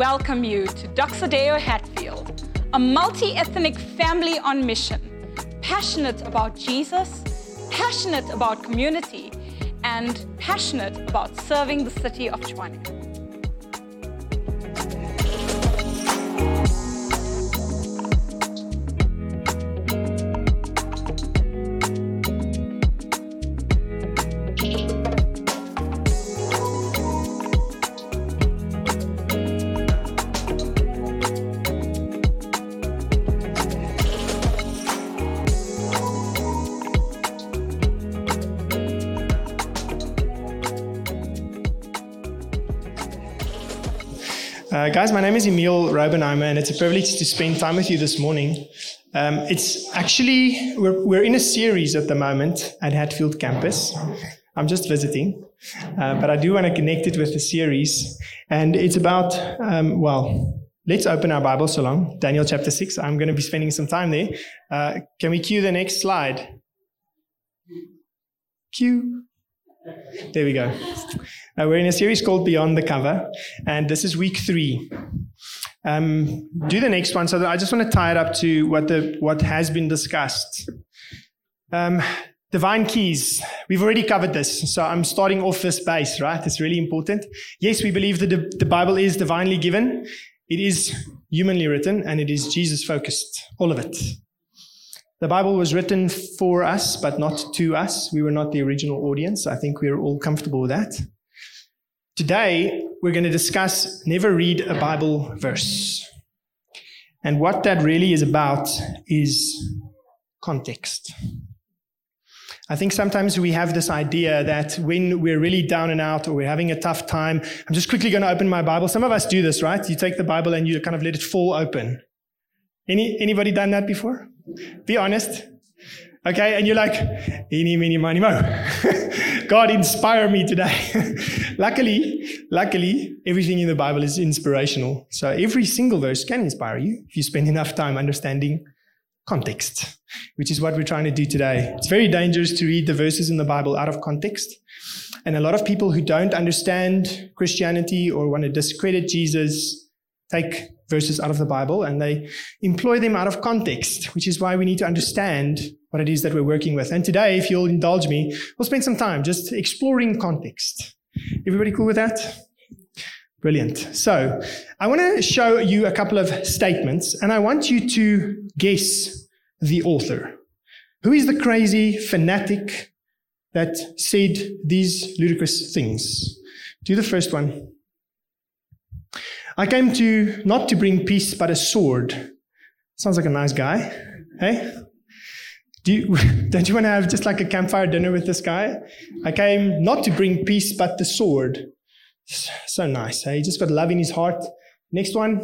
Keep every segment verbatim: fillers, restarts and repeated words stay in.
welcome you to Doxa Deo Hatfield, a multi-ethnic family on mission, passionate about Jesus, passionate about community, and passionate about serving the city of Tshwane. Uh, guys, my name is Emil Robenheimer, and it's a privilege to spend time with you this morning. Um, it's actually, we're, we're in a series at the moment at Hatfield campus. I'm just visiting, uh, but I do want to connect it with the series. And it's about, um, well, let's open our Bibles along. Daniel chapter six. I'm going to be spending some time there. Uh, can we cue the next slide? Cue. There we go. Uh, we're in a series called Beyond the Cover, and this is week three. Um, do the next one. So that I just want to tie it up to what the what has been discussed. Um, divine keys. We've already covered this, so I'm starting off this base, right? It's really important. Yes, we believe that the, the Bible is divinely given. It is humanly written, and it is Jesus-focused, all of it. The Bible was written for us, but not to us. We were not the original audience. I think we're all comfortable with that. Today, we're going to discuss never read a Bible verse. And what that really is about is context. I think sometimes we have this idea that when we're really down and out or we're having a tough time, I'm just quickly going to open my Bible. Some of us do this, right? You take the Bible and you kind of let it fall open. Any Anybody done that before? Be honest. Okay, and you're like, eeny, meeny, miny, mo. God, inspire me today. luckily, luckily, everything in the Bible is inspirational. So every single verse can inspire you if you spend enough time understanding context, which is what we're trying to do today. It's very dangerous to read the verses in the Bible out of context. And a lot of people who don't understand Christianity or want to discredit Jesus take verses out of the Bible and they employ them out of context, which is why we need to understand what it is that we're working with. And today, if you'll indulge me, we'll spend some time just exploring context. Everybody cool with that? Brilliant. So I want to show you a couple of statements, and I want you to guess the author. Who is the crazy fanatic that said these ludicrous things? Do the first one. I came to not to bring peace, but a sword. Sounds like a nice guy. Hey? Do you, don't you want to have just like a campfire dinner with this guy? I came not to bring peace, but the sword. So nice. Hey? He just got love in his heart. Next one.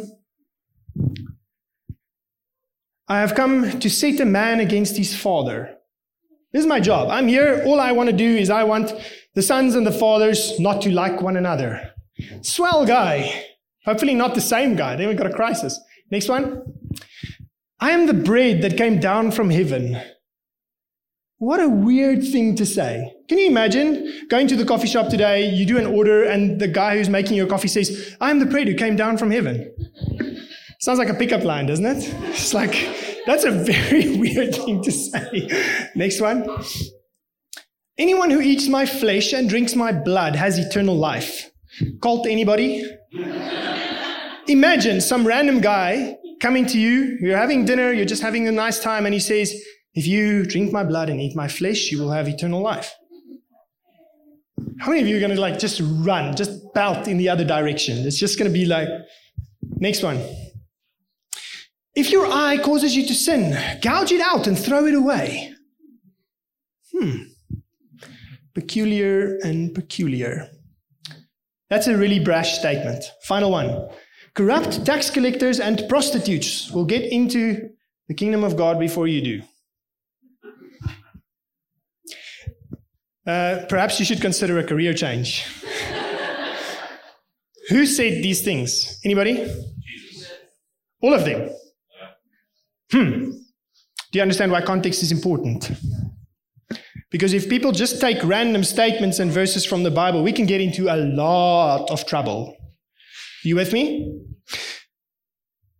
I have come to set a man against his father. This is my job. I'm here. All I want to do is I want the sons and the fathers not to like one another. Swell guy. Hopefully not the same guy. Then we've got a crisis. Next one. I am the bread that came down from heaven. What a weird thing to say. Can you imagine going to the coffee shop today, you do an order, and the guy who's making your coffee says, I am the bread who came down from heaven. Sounds like a pickup line, doesn't it? It's like, that's a very weird thing to say. Next one. Anyone who eats my flesh and drinks my blood has eternal life. Cult anybody? Imagine some random guy coming to you, you're having dinner, you're just having a nice time, and he says, if you drink my blood and eat my flesh, you will have eternal life. How many of you are going to like just run, just belt in the other direction? It's just going to be like, next one. If your eye causes you to sin, gouge it out and throw it away. Hmm. Peculiar and peculiar. That's a really brash statement. Final one. Corrupt tax collectors and prostitutes will get into the kingdom of God before you do. Uh, perhaps you should consider a career change. Who said these things? Anybody? Jesus. All of them? Hmm. Do you understand why context is important? Because if people just take random statements and verses from the Bible, we can get into a lot of trouble. You with me?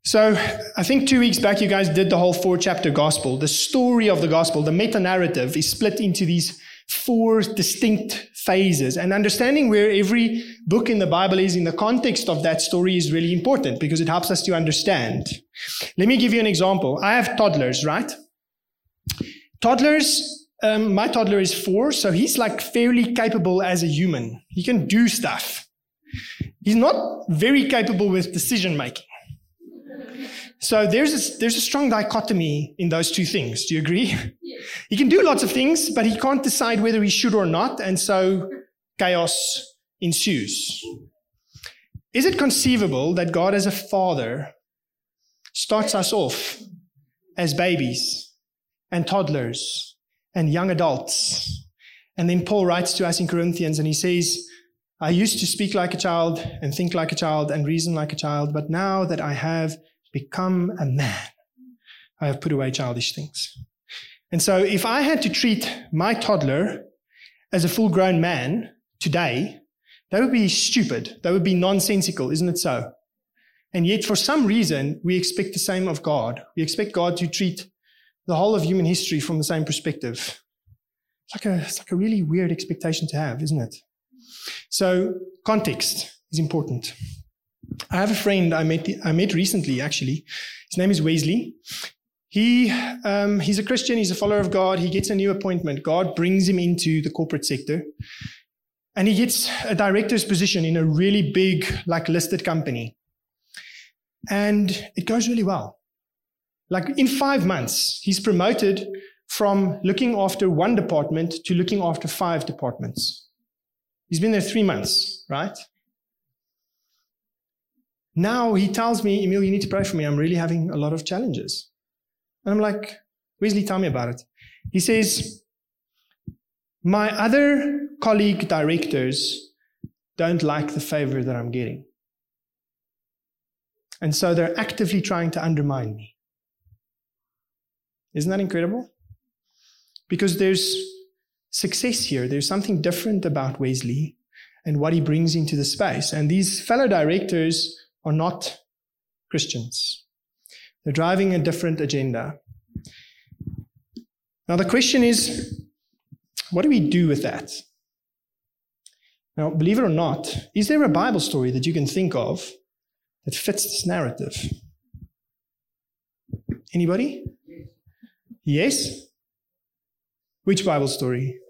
So I think two weeks back you guys did the whole four-chapter gospel. The story of the gospel, the meta-narrative, is split into these four distinct phases. And understanding where every book in the Bible is in the context of that story is really important because it helps us to understand. Let me give you an example. I have toddlers, right? Toddlers, um, my toddler is four, so he's like fairly capable as a human. He can do stuff. He's not very capable with decision making. So there's a, there's a strong dichotomy in those two things. Do you agree? Yes. He can do lots of things, but he can't decide whether he should or not, and so chaos ensues. Is it conceivable that God as a father starts us off as babies and toddlers and young adults? And then Paul writes to us in Corinthians and he says, I used to speak like a child and think like a child and reason like a child, but now that I have become a man, I have put away childish things. And so if I had to treat my toddler as a full-grown man today, that would be stupid. That would be nonsensical, isn't it so? And yet for some reason, we expect the same of God. We expect God to treat the whole of human history from the same perspective. It's like a, it's like a really weird expectation to have, isn't it? So context is important. I have a friend I met I met recently, actually. His name is Wesley. He um, he's a Christian. He's a follower of God. He gets a new appointment. God brings him into the corporate sector. And he gets a director's position in a really big, like, listed company. And it goes really well. Like, in five months, he's promoted from looking after one department to looking after five departments. He's been there three months, right? Now he tells me, Emil, you need to pray for me. I'm really having a lot of challenges. And I'm like, Wesley, tell me about it. He says, my other colleague directors don't like the favor that I'm getting. And so they're actively trying to undermine me. Isn't that incredible? Because there's success here. There's something different about Wesley and what he brings into the space. And these fellow directors are not Christians. They're driving a different agenda. Now the question is, what do we do with that? Now, believe it or not, is there a Bible story that you can think of that fits this narrative? Anybody? Yes? Which Bible story?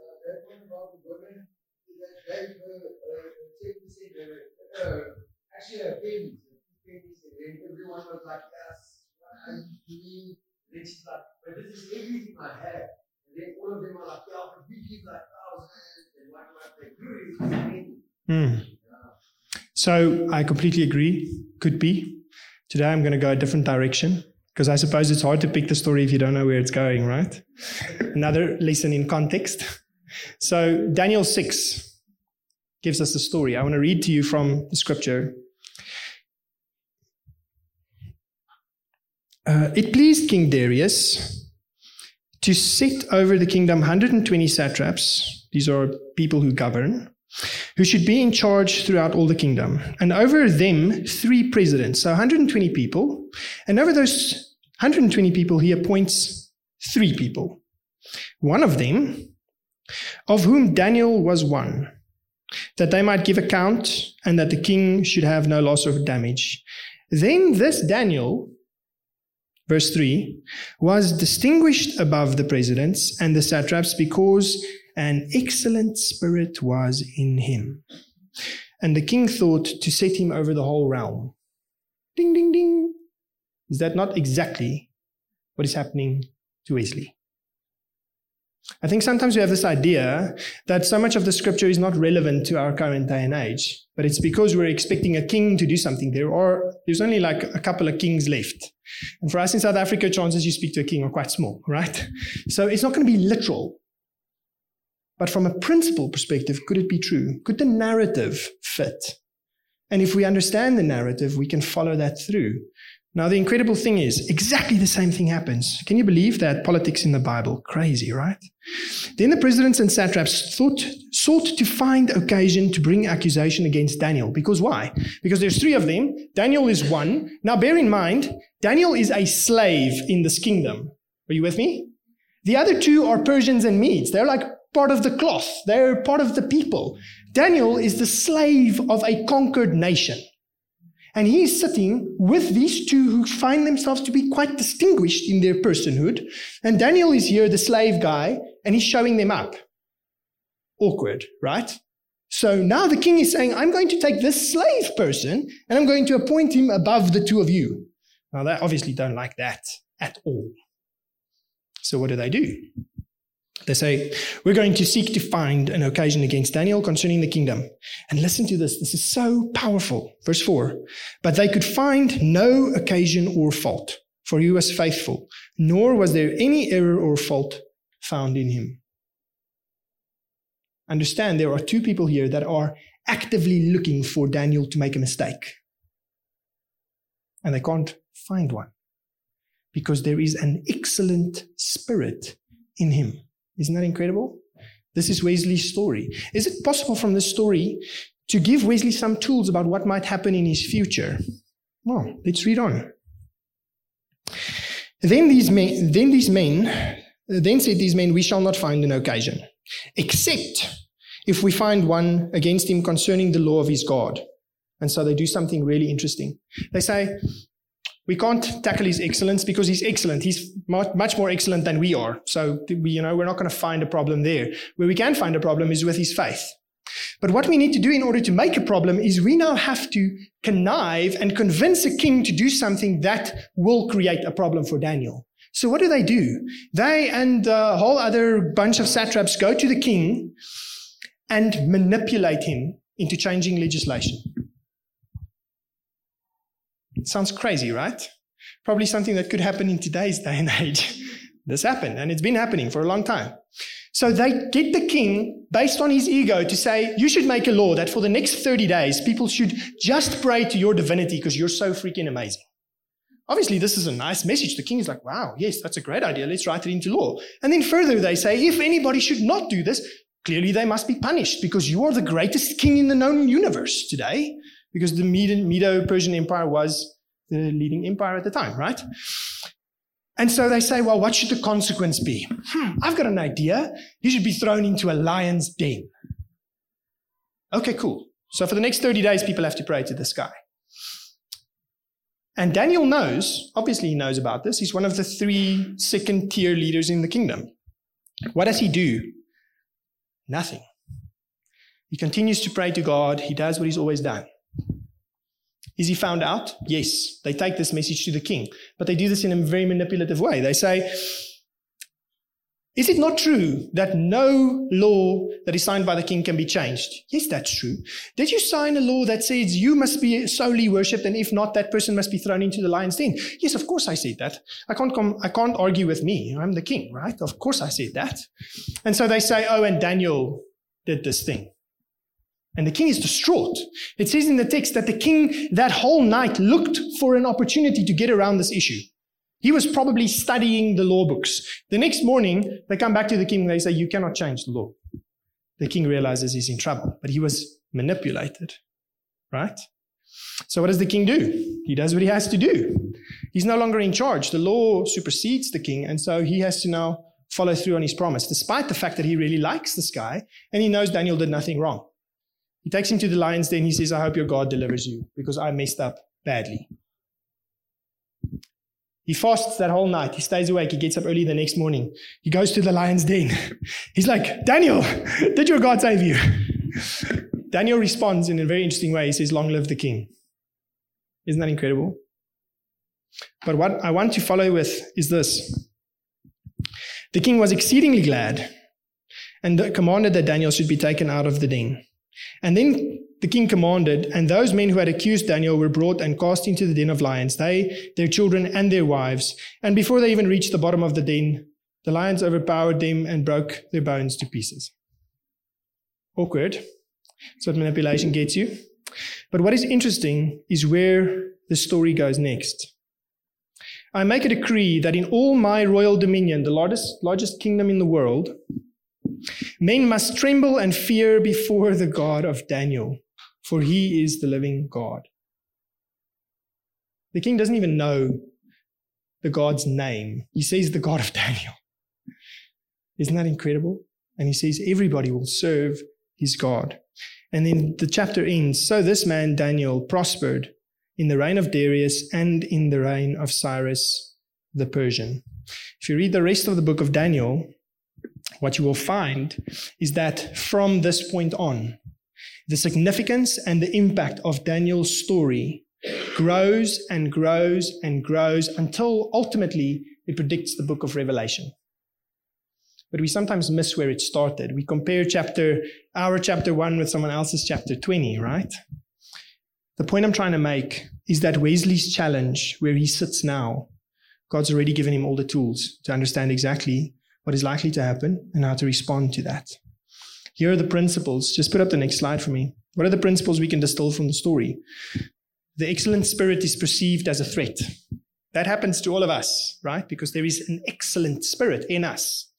Actually, a baby. Everyone was like, yes, I'm me. Then she's like, but this is everything I have. And then all of them are like, yeah, but we give like thousands and what what they do is mm. yeah. So I completely agree. Could be. Today I'm going to go a different direction because I suppose it's hard to pick the story if you don't know where it's going, right? Another lesson in context. So Daniel six gives us the story. I want to read to you from the scripture. Uh, it pleased King Darius to set over the kingdom one hundred twenty satraps. These are people who govern, who should be in charge throughout all the kingdom. And over them, three presidents. So one hundred twenty people. And over those one hundred twenty people, he appoints three people. One of them, of whom Daniel was one, that they might give account and that the king should have no loss or damage. Then this Daniel, verse three, was distinguished above the presidents and the satraps because an excellent spirit was in him. And the king thought to set him over the whole realm. Ding, ding, ding. Is that not exactly what is happening to Wesley? I think sometimes we have this idea that so much of the scripture is not relevant to our current day and age, but it's because we're expecting a king to do something. There are, there's only like a couple of kings left. And for us in South Africa, chances you speak to a king are quite small, right? So it's not going to be literal. But from a principle perspective, could it be true? Could the narrative fit? And if we understand the narrative, we can follow that through. Now, the incredible thing is, exactly the same thing happens. Can you believe that? Politics in the Bible. Crazy, right? Then the presidents and satraps thought, sought to find occasion to bring accusation against Daniel. Because why? Because there's three of them. Daniel is one. Now, bear in mind, Daniel is a slave in this kingdom. Are you with me? The other two are Persians and Medes. They're like part of the cloth. They're part of the people. Daniel is the slave of a conquered nation. And he is sitting with these two who find themselves to be quite distinguished in their personhood. And Daniel is here, the slave guy, and he's showing them up. Awkward, right? So now the king is saying, I'm going to take this slave person and I'm going to appoint him above the two of you. Now they obviously don't like that at all. So what do they do? They say, we're going to seek to find an occasion against Daniel concerning the kingdom. And listen to this. This is so powerful. Verse four. But they could find no occasion or fault, for he was faithful, nor was there any error or fault found in him. Understand, there are two people here that are actively looking for Daniel to make a mistake. And they can't find one. Because there is an excellent spirit in him. Isn't that incredible? This is Wesley's story. Is it possible from this story to give Wesley some tools about what might happen in his future? Well, let's read on. Then these men, then these men, then said these men, we shall not find an occasion, except if we find one against him concerning the law of his God. And so they do something really interesting. They say, we can't tackle his excellence because he's excellent. He's much more excellent than we are. So, we, you know, we're not going to find a problem there. Where we can find a problem is with his faith. But what we need to do in order to make a problem is we now have to connive and convince a king to do something that will create a problem for Daniel. So what do they do? They and a whole other bunch of satraps go to the king and manipulate him into changing legislation. It sounds crazy, right? Probably something that could happen in today's day and age. This happened, and it's been happening for a long time. So they get the king, based on his ego, to say, you should make a law that for the next thirty days, people should just pray to your divinity because you're so freaking amazing. Obviously, this is a nice message. The king is like, wow, yes, that's a great idea. Let's write it into law. And then further, they say, if anybody should not do this, clearly they must be punished because you are the greatest king in the known universe today. Because the Medo-Persian Empire was the leading empire at the time, right? And so they say, well, what should the consequence be? Hmm, I've got an idea. You should be thrown into a lion's den. Okay, cool. So for the next thirty days, people have to pray to this guy. And Daniel knows, obviously he knows about this. He's one of the three second-tier leaders in the kingdom. What does he do? Nothing. He continues to pray to God. He does what he's always done. Is he found out? Yes. They take this message to the king. But they do this in a very manipulative way. They say, is it not true that no law that is signed by the king can be changed? Yes, that's true. Did you sign a law that says you must be solely worshipped, and if not, that person must be thrown into the lion's den? Yes, of course I said that. I can't come, I can't argue with me. I'm the king, right? Of course I said that. And so they say, oh, and Daniel did this thing. And the king is distraught. It says in the text that the king that whole night looked for an opportunity to get around this issue. He was probably studying the law books. The next morning, they come back to the king and they say, you cannot change the law. The king realizes he's in trouble, but he was manipulated, right? So what does the king do? He does what he has to do. He's no longer in charge. The law supersedes the king, and so he has to now follow through on his promise, despite the fact that he really likes this guy, and he knows Daniel did nothing wrong. He takes him to the lion's den. He says, I hope your God delivers you because I messed up badly. He fasts that whole night. He stays awake. He gets up early the next morning. He goes to the lion's den. He's like, Daniel, did your God save you? Daniel responds in a very interesting way. He says, long live the king. Isn't that incredible? But what I want to follow with is this. The king was exceedingly glad and commanded that Daniel should be taken out of the den. And then the king commanded, and those men who had accused Daniel were brought and cast into the den of lions, they, their children, and their wives. And before they even reached the bottom of the den, the lions overpowered them and broke their bones to pieces. Awkward. That's what manipulation gets you. But what is interesting is where the story goes next. I make a decree that in all my royal dominion, the largest, largest kingdom in the world, men must tremble and fear before the God of Daniel, for he is the living God. The king doesn't even know the God's name. He says the God of Daniel. Isn't that incredible? And he says everybody will serve his God. And then the chapter ends, so this man Daniel prospered in the reign of Darius and in the reign of Cyrus the Persian. If you read the rest of the book of Daniel, what you will find is that from this point on, the significance and the impact of Daniel's story grows and grows and grows until ultimately it predicts the book of Revelation. But we sometimes miss where it started. We compare chapter, our chapter one with someone else's chapter twenty, right? The point I'm trying to make is that Wesley's challenge, where he sits now, God's already given him all the tools to understand exactly what is likely to happen and how to respond to that. Here are the principles. Just put up the next slide for me. What are the principles we can distill from the story? The excellent spirit is perceived as a threat. That happens to all of us, right? Because there is an excellent spirit in us.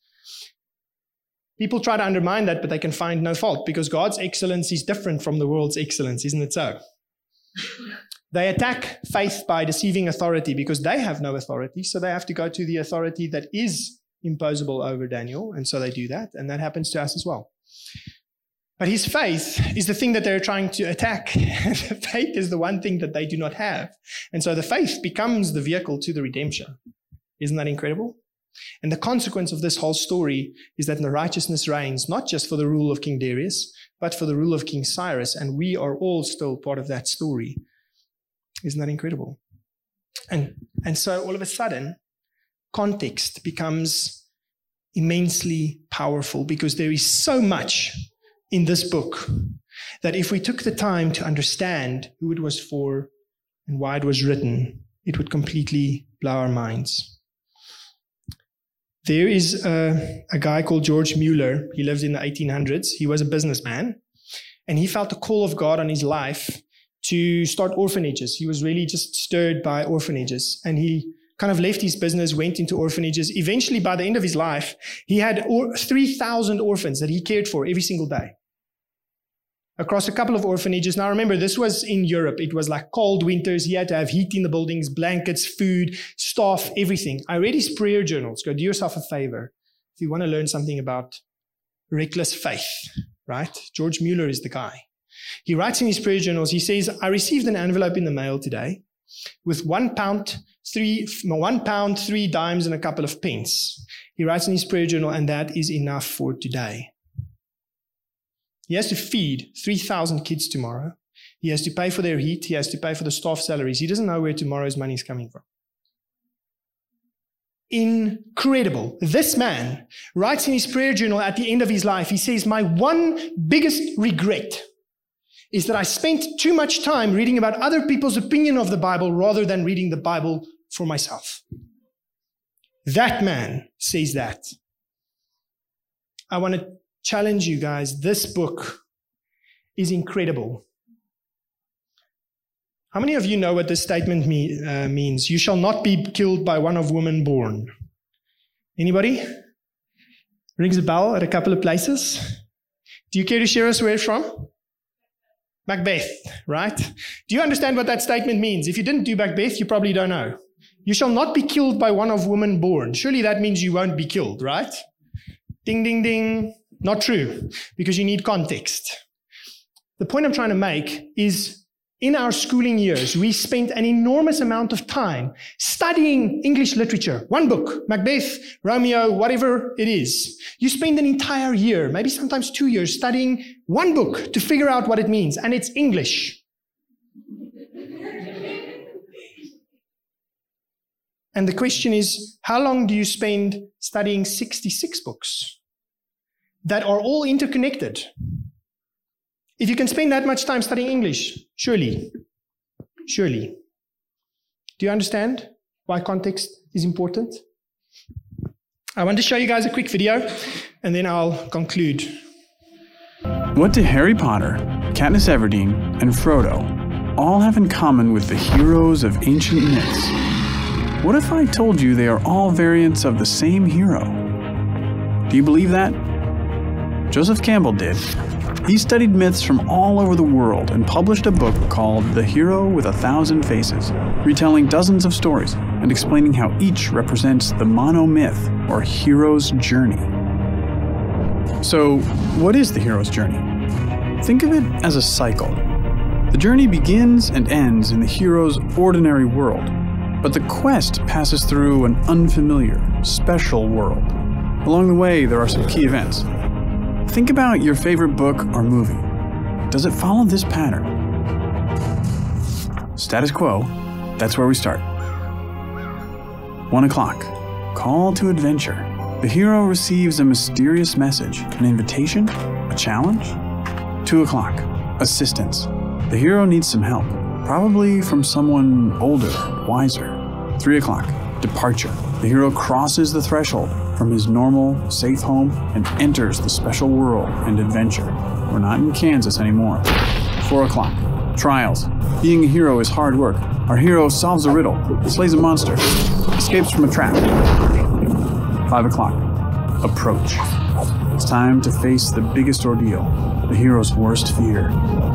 People try to undermine that, but they can find no fault because God's excellence is different from the world's excellence, isn't it so? They attack faith by deceiving authority because they have no authority, so they have to go to the authority that is imposable over Daniel, and so they do that, and that happens to us as well. But his faith is the thing that they're trying to attack. The faith is the one thing that they do not have. And so the faith becomes the vehicle to the redemption. Isn't that incredible? And the consequence of this whole story is that the righteousness reigns, not just for the rule of King Darius, but for the rule of King Cyrus. And we are all still part of that story. Isn't that incredible? And, and so all of a sudden, context becomes immensely powerful because there is so much in this book that if we took the time to understand who it was for and why it was written, it would completely blow our minds. There is a, a guy called George Mueller. He lived in the eighteen hundreds. He was a businessman, and he felt the call of God on his life to start orphanages. He was really just stirred by orphanages, and he kind of left his business, went into orphanages. Eventually, by the end of his life, he had or- three thousand orphans that he cared for every single day across a couple of orphanages. Now, remember, this was in Europe. It was like cold winters. He had to have heat in the buildings, blankets, food, staff, everything. I read his prayer journals. Go do yourself a favor if you want to learn something about reckless faith, right? George Mueller is the guy. He writes in his prayer journals, he says, I received an envelope in the mail today with one pound, three, one pound, three dimes, and a couple of pence. He writes in his prayer journal, and that is enough for today. He has to feed three thousand kids tomorrow. He has to pay for their heat. He has to pay for the staff salaries. He doesn't know where tomorrow's money is coming from. Incredible. This man writes in his prayer journal at the end of his life, he says, my one biggest regret is that I spent too much time reading about other people's opinion of the Bible rather than reading the Bible for myself. That man says that. I want to challenge you guys. This book is incredible. How many of you know what this statement me, uh, means? You shall not be killed by one of woman born. Anybody? Rings a bell at a couple of places. Do you care to share us where it's from? Macbeth, right? Do you understand what that statement means? If you didn't do Macbeth, you probably don't know. You shall not be killed by one of woman born. Surely that means you won't be killed, right? Ding, ding, ding. Not true, because you need context. The point I'm trying to make is in our schooling years, we spent an enormous amount of time studying English literature. One book, Macbeth, Romeo, whatever it is. You spend an entire year, maybe sometimes two years, studying one book to figure out what it means, and it's English. And the question is, how long do you spend studying sixty-six books that are all interconnected? If you can spend that much time studying English, surely, surely. Do you understand why context is important? I want to show you guys a quick video, and then I'll conclude. What do Harry Potter, Katniss Everdeen, and Frodo all have in common with the heroes of ancient myths? what if I told you they are all variants of the same hero? Do you believe that? Joseph Campbell did. He studied myths from all over the world and published a book called The Hero with a Thousand Faces, retelling dozens of stories and explaining how each represents the monomyth or hero's journey. So, what is the hero's journey? Think of it as a cycle. The journey begins and ends in the hero's ordinary world, but the quest passes through an unfamiliar, special world. Along the way, there are some key events. Think about your favorite book or movie. Does it follow this pattern? Status quo, that's where we start. One o'clock, call to adventure. The hero receives a mysterious message, an invitation, a challenge. Two o'clock, assistance. The hero needs some help, probably from someone older, wiser. Three o'clock, departure. The hero crosses the threshold from his normal, safe home and enters the special world and adventure. We're not in Kansas anymore. Four o'clock, trials. Being a hero is hard work. Our hero solves a riddle, slays a monster, escapes from a trap. Five o'clock, approach. It's time to face the biggest ordeal, the hero's worst fear.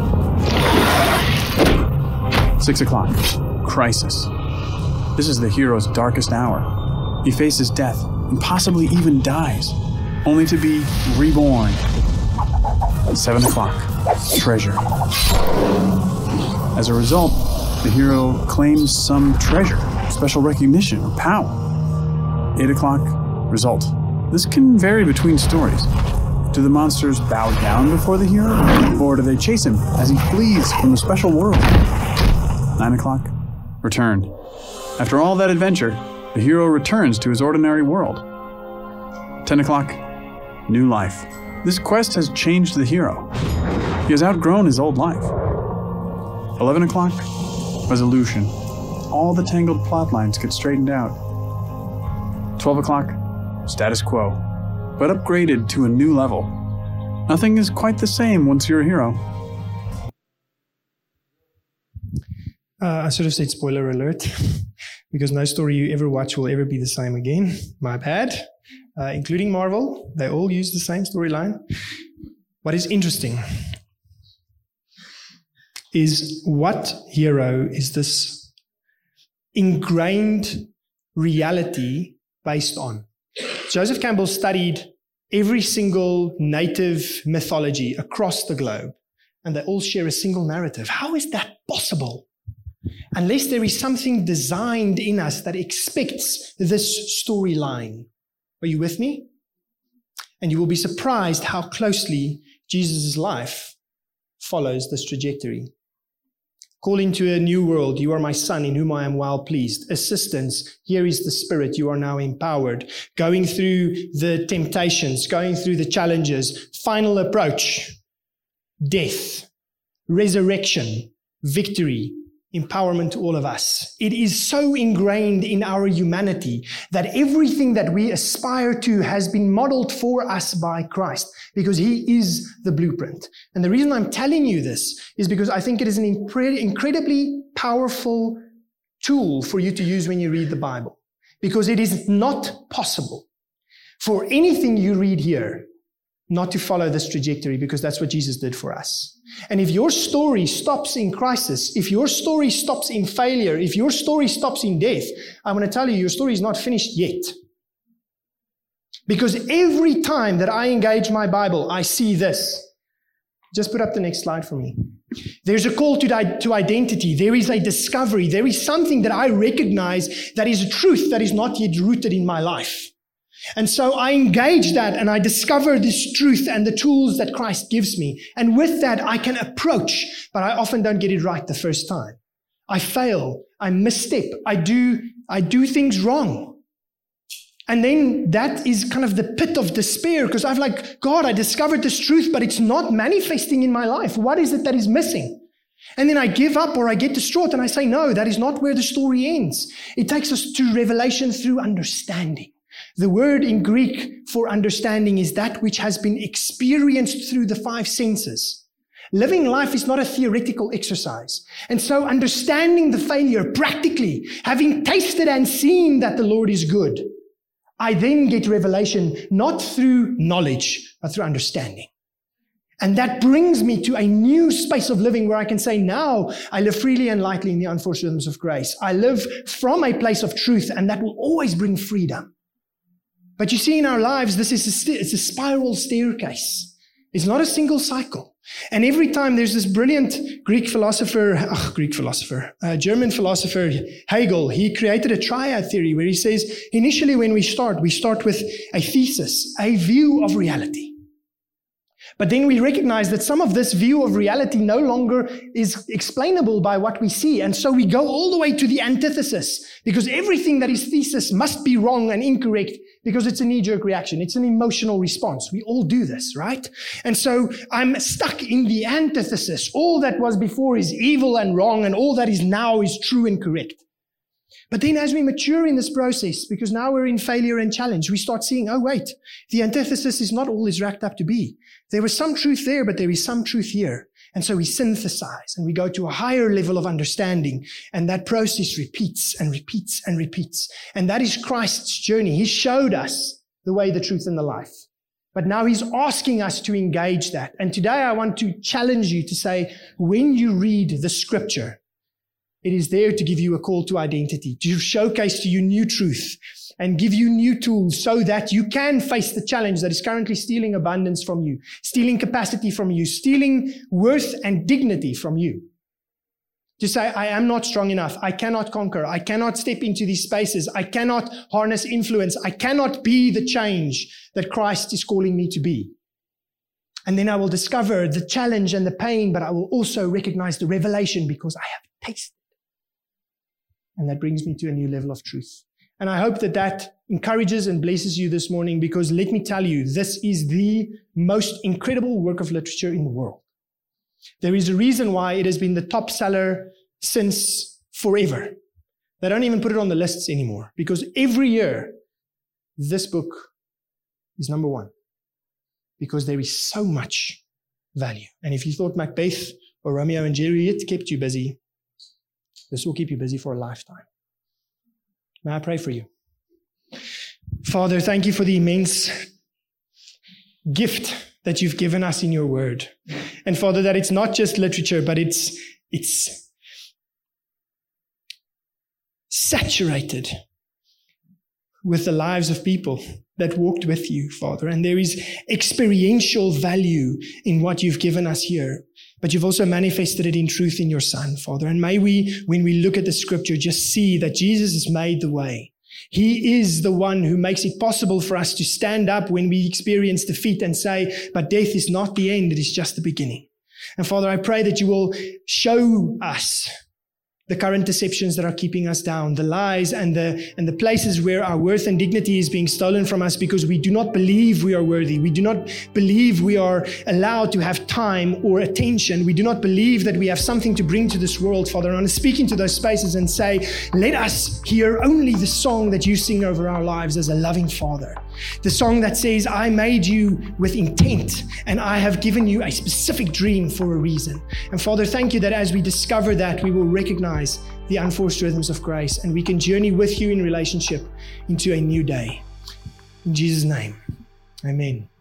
Six o'clock, crisis. This is the hero's darkest hour. He faces death and possibly even dies, only to be reborn. Seven o'clock, treasure. As a result, the hero claims some treasure, special recognition, or power. Eight o'clock, result. This can vary between stories. Do the monsters bow down before the hero, or do they chase him as he flees from the special world? Nine o'clock, return. After all that adventure, the hero returns to his ordinary world. Ten o'clock, new life. This quest has changed the hero. He has outgrown his old life. Eleven o'clock, resolution. All the tangled plot lines get straightened out. Twelve o'clock, status quo, but upgraded to a new level. Nothing is quite the same once you're a hero. Uh, I should have said spoiler alert, because no story you ever watch will ever be the same again. My bad. Uh, including Marvel, they all use the same storyline. What is interesting is what hero is this ingrained reality based on? Joseph Campbell studied every single native mythology across the globe, and they all share a single narrative. How is that possible? Unless there is something designed in us that expects this storyline. Are you with me? And you will be surprised how closely Jesus' life follows this trajectory. Call into a new world. You are my son in whom I am well pleased. Assistance. Here is the Spirit. You are now empowered. Going through the temptations, going through the challenges. Final approach. Death. Resurrection. Victory. Empowerment to all of us. It is so ingrained in our humanity that everything that we aspire to has been modeled for us by Christ, because He is the blueprint. And the reason I'm telling you this is because I think it is an incre- incredibly powerful tool for you to use when you read the Bible. Because it is not possible for anything you read here not to follow this trajectory, because that's what Jesus did for us. And if your story stops in crisis, if your story stops in failure, if your story stops in death, I'm going to tell you, your story is not finished yet. Because every time that I engage my Bible, I see this. Just put up the next slide for me. There's a call to, di- to identity. There is a discovery. There is something that I recognize that is a truth that is not yet rooted in my life. And so I engage that and I discover this truth and the tools that Christ gives me. And with that, I can approach, but I often don't get it right the first time. I fail. I misstep. I do, I do things wrong. And then that is kind of the pit of despair, because I've like, God, I discovered this truth, but it's not manifesting in my life. What is it that is missing? And then I give up or I get distraught and I say, no, that is not where the story ends. It takes us to revelation through understanding. The word in Greek for understanding is that which has been experienced through the five senses. Living life is not a theoretical exercise. And so understanding the failure practically, having tasted and seen that the Lord is good, I then get revelation not through knowledge, but through understanding. And that brings me to a new space of living where I can say, now I live freely and lightly in the unforced rhythms of grace. I live from a place of truth, and that will always bring freedom. But you see, in our lives, this is a, st- it's a spiral staircase. It's not a single cycle. And every time there's this brilliant Greek philosopher, oh, Greek philosopher, uh, German philosopher, Hegel, he created a triad theory where he says, initially when we start, we start with a thesis, a view of reality. But then we recognize that some of this view of reality no longer is explainable by what we see. And so we go all the way to the antithesis, because everything that is thesis must be wrong and incorrect, because it's a knee-jerk reaction. It's an emotional response. We all do this, right? And so I'm stuck in the antithesis. All that was before is evil and wrong, and all that is now is true and correct. But then as we mature in this process, because now we're in failure and challenge, we start seeing, oh wait, the antithesis is not all it's racked up to be. There was some truth there, but there is some truth here. And so we synthesize and we go to a higher level of understanding. And that process repeats and repeats and repeats. And that is Christ's journey. He showed us the way, the truth, and the life. But now he's asking us to engage that. And today I want to challenge you to say, when you read the scripture, it is there to give you a call to identity, to showcase to you new truth and give you new tools so that you can face the challenge that is currently stealing abundance from you, stealing capacity from you, stealing worth and dignity from you. To say, I am not strong enough. I cannot conquer. I cannot step into these spaces. I cannot harness influence. I cannot be the change that Christ is calling me to be. And then I will discover the challenge and the pain, but I will also recognize the revelation because I have tasted. And that brings me to a new level of truth. And I hope that that encourages and blesses you this morning, because let me tell you, this is the most incredible work of literature in the world. There is a reason why it has been the top seller since forever. They don't even put it on the lists anymore, because every year this book is number one, because there is so much value. And if you thought Macbeth or Romeo and Juliet kept you busy, this will keep you busy for a lifetime. May I pray for you? Father, thank you for the immense gift that you've given us in your word. And Father, that it's not just literature, but it's, it's saturated with the lives of people that walked with you, Father. And there is experiential value in what you've given us here. But you've also manifested it in truth in your Son, Father. And may we, when we look at the scripture, just see that Jesus has made the way. He is the one who makes it possible for us to stand up when we experience defeat and say, but death is not the end, it is just the beginning. And Father, I pray that you will show us the current deceptions that are keeping us down, the lies and the and the places where our worth and dignity is being stolen from us because we do not believe we are worthy. We do not believe we are allowed to have time or attention. We do not believe that we have something to bring to this world, Father. I want to speak into those spaces and say, let us hear only the song that you sing over our lives as a loving Father. The song that says, I made you with intent and I have given you a specific dream for a reason. And Father, thank you that as we discover that, we will recognize the unforced rhythms of grace and we can journey with you in relationship into a new day. In Jesus' name, amen.